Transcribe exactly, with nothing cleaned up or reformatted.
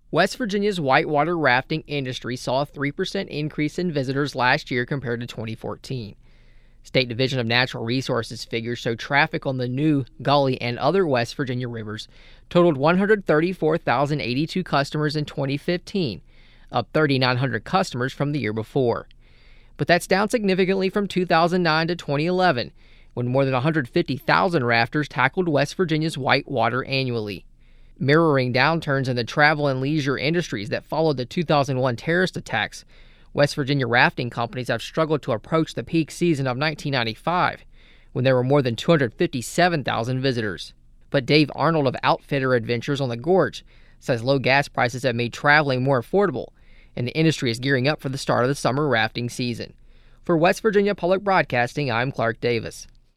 West Virginia's whitewater rafting industry saw a three percent increase in visitors last year compared to twenty fourteen. State Division of Natural Resources figures show traffic on the New, Gully, and other West Virginia rivers totaled one hundred thirty-four thousand eighty-two customers in twenty fifteen, up three thousand nine hundred customers from the year before. But that's down significantly from two thousand nine to twenty eleven, when more than one hundred fifty thousand rafters tackled West Virginia's whitewater annually. Mirroring downturns in the travel and leisure industries that followed the two thousand one terrorist attacks, West Virginia rafting companies have struggled to approach the peak season of nineteen ninety-five, when there were more than two hundred fifty-seven thousand visitors. But Dave Arnold of Outfitter Adventures on the Gorge says low gas prices have made traveling more affordable, and the industry is gearing up for the start of the summer rafting season. For West Virginia Public Broadcasting, I'm Clark Davis.